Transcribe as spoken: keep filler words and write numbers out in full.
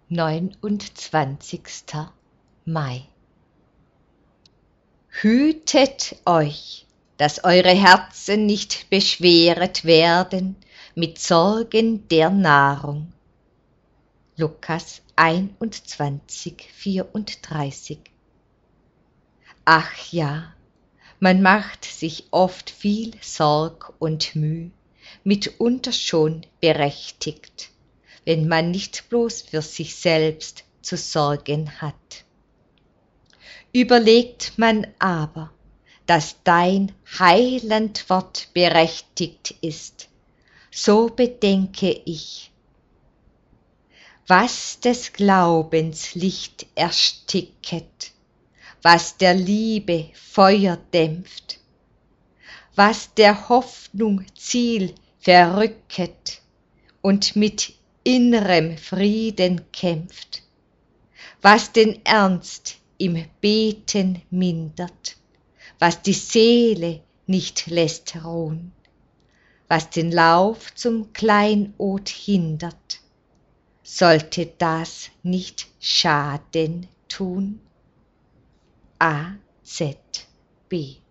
neunundzwanzigster Mai. Hütet euch, dass eure Herzen nicht beschweret werden mit Sorgen der Nahrung. Lukas einundzwanzig, vierunddreißig. Ach ja, man macht sich oft viel Sorg und Müh, mitunter schon berechtigt, wenn man nicht bloß für sich selbst zu sorgen hat. Überlegt man aber, dass dein Heilandwort berechtigt ist, so bedenke ich, was des Glaubens Licht ersticket, was der Liebe Feuer dämpft, was der Hoffnung Ziel verrücket und mit innerem Frieden kämpft, was den Ernst im Beten mindert, was die Seele nicht lässt ruhn, was den Lauf zum Kleinod hindert, sollte das nicht Schaden tun? A Z B